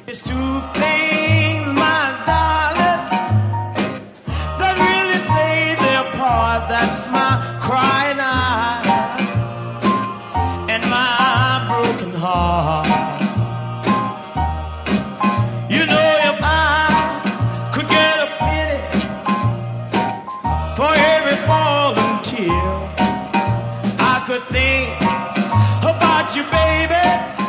It's two things, my darling, that really play their part. That's my crying eye and my broken heart. You know, if I could get a penny for every fallen tear, I could think about you, baby,